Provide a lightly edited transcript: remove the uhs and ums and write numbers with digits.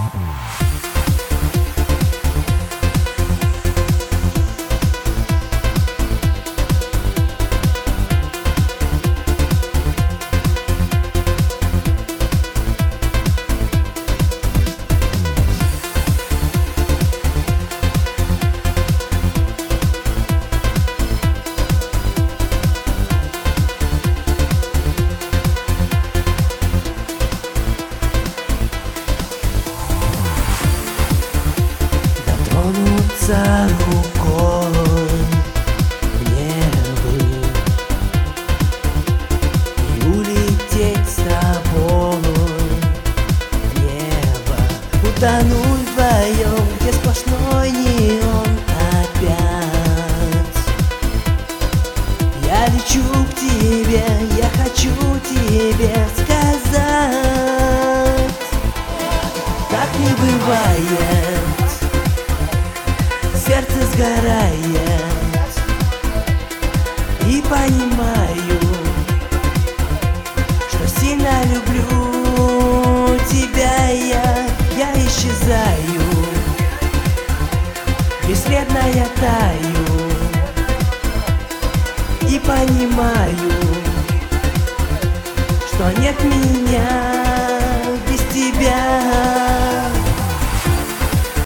Дотронуться рукой в небо и улететь с тобой в небо, утонуть вдвоем, где сплошной неон опять. Я лечу к тебе, я хочу тебе сказать, так не бывает. Сердце сгорает, и понимаю, что сильно люблю тебя я исчезаю, бесследно я таю, и понимаю, что нет меня без тебя.